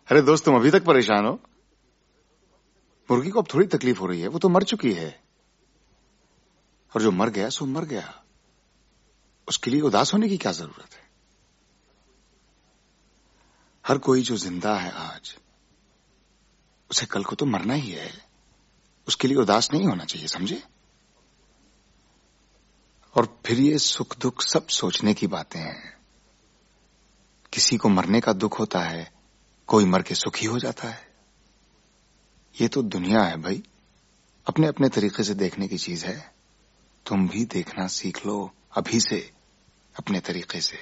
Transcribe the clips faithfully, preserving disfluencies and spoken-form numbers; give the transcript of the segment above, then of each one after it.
अरे दोस्त, तुम अभी तक परेशान हो? मुर्गी को अब थोड़ी तकलीफ हो रही है, वो तो मर चुकी है। और जो मर गया सो मर गया, उसके लिए उदास होने की क्या जरूरत है? हर कोई जो जिंदा है आज, उसे कल को तो मरना ही है। उसके लिए उदास नहीं होना चाहिए, समझे? और फिर ये सुख दुख सब सोचने की बातें हैं। किसी को मरने का दुख होता है, कोई मर के सुखी हो जाता है। ये तो दुनिया है भाई, अपने अपने तरीके से देखने की चीज है। तुम भी देखना सीख लो अभी से, अपने तरीके से।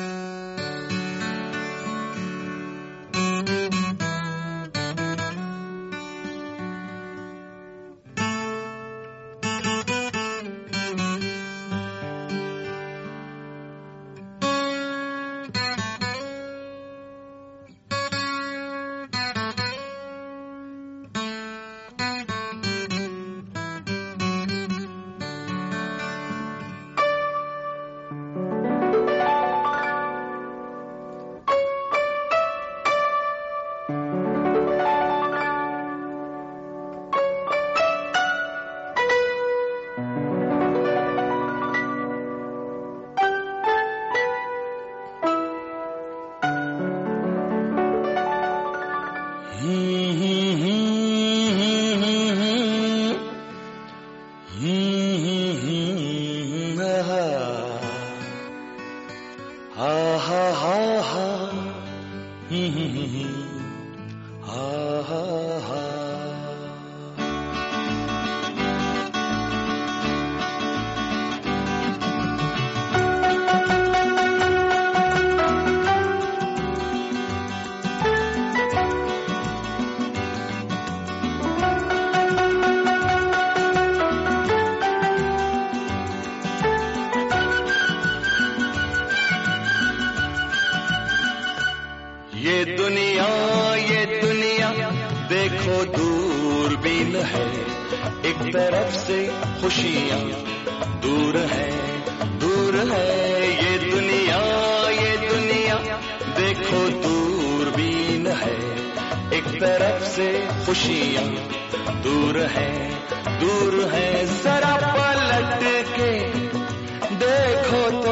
ये दुनिया ये दुनिया देखो दूरबीन है, एक तरफ से खुशियाँ दूर है दूर है। ये दुनिया ये दुनिया देखो दूरबीन है, एक तरफ से खुशियाँ दूर है दूर है। जरा पलट के देखो तो,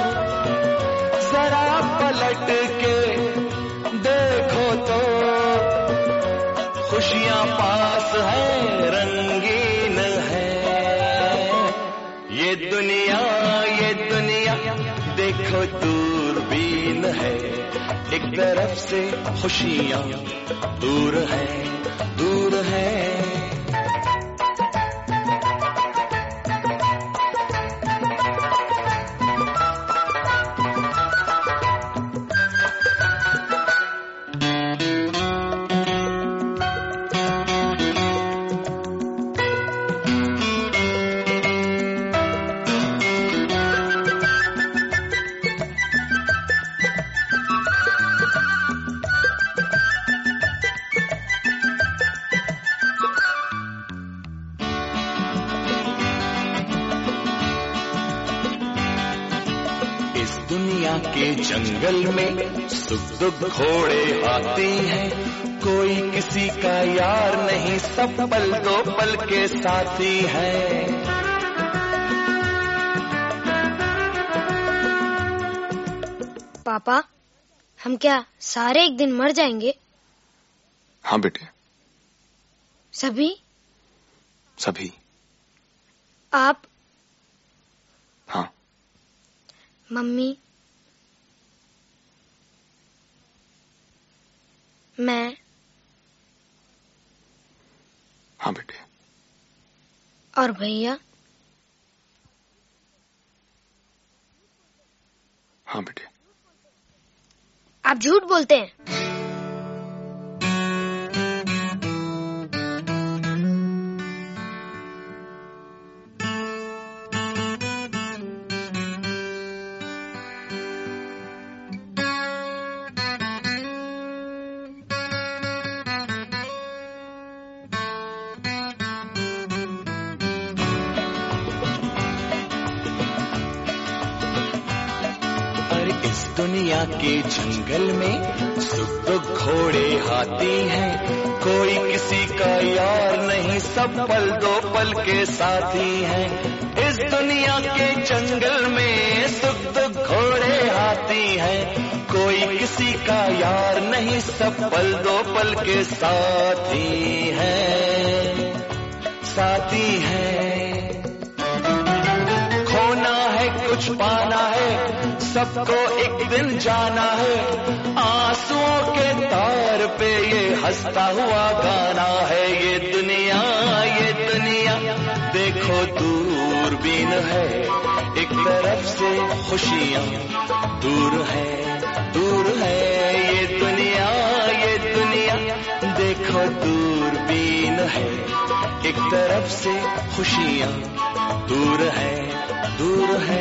जरा पलट के देखो तो, खुशियाँ पास है, रंगीन है। ये दुनिया ये दुनिया देखो दूरबीन है, एक तरफ से खुशियाँ दूर है दूर है। दुनिया के जंगल में सुख दुख घोड़े आते हैं, कोई किसी का यार नहीं, सब पल दो पल के साथी हैं। पापा, हम क्या सारे एक दिन मर जाएंगे? हाँ बेटे। सभी? सभी। आप? हाँ। मम्मी? मैं? हाँ बेटे। और भैया? हाँ बेटे। आप झूठ बोलते हैं। इस दुनिया के जंगल में सुख दुख घोड़े हाथी हैं, कोई किसी का यार नहीं, सब पल दो पल के साथी हैं। इस दुनिया के जंगल में सुख दुख घोड़े हाथी हैं, कोई किसी का यार नहीं, सब पल दो पल के साथी हैं, साथी हैं। खोना है कुछ पाना है, सबको एक दिन जाना है, आंसुओं के तार पे ये हंसता हुआ गाना है। ये दुनिया ये दुनिया देखो दूरबीन है, एक तरफ से खुशियाँ दूर है दूर है। ये दुनिया ये दुनिया देखो दूरबीन है, एक तरफ से खुशियाँ दूर है दूर है।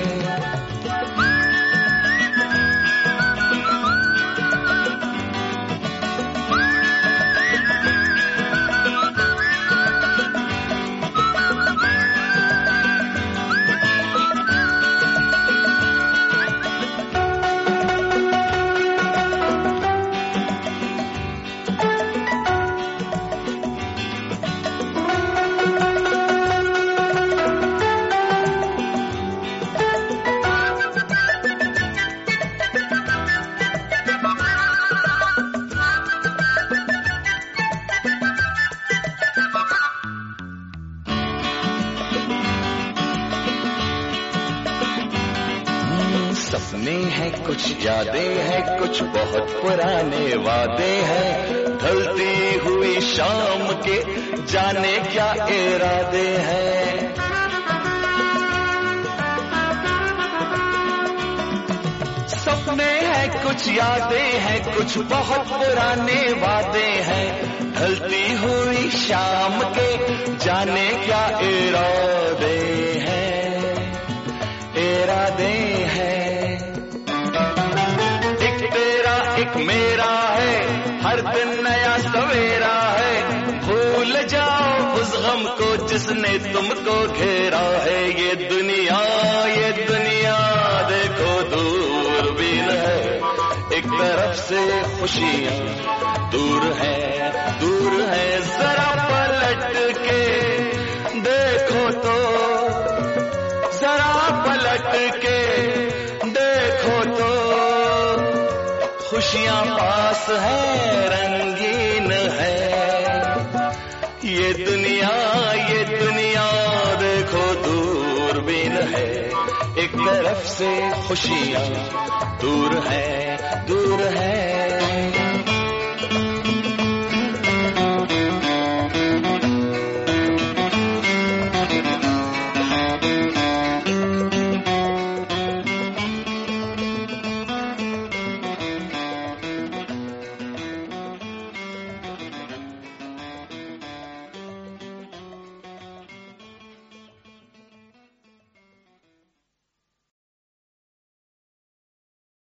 सपने हैं कुछ यादें हैं, कुछ बहुत पुराने वादे हैं, ढलती हुई शाम के जाने क्या इरादे हैं। सपने हैं कुछ यादें हैं, कुछ बहुत पुराने वादे हैं, ढलती हुई शाम के जाने क्या इरादे हैं इरादे हैं। एक मेरा है, हर दिन नया सवेरा है, भूल जाओ उस गम को जिसने तुमको घेरा है। ये दुनिया ये दुनिया देखो दूरबीन है, एक तरफ से खुशियाँ दूर है दूर है। जरा पलट के देखो तो, जरा पलट के देखो तो, खुशियाँ पास है रंगीन है। ये दुनिया ये दुनिया देखो दूरबीन है, एक तरफ से खुशियाँ दूर है दूर है।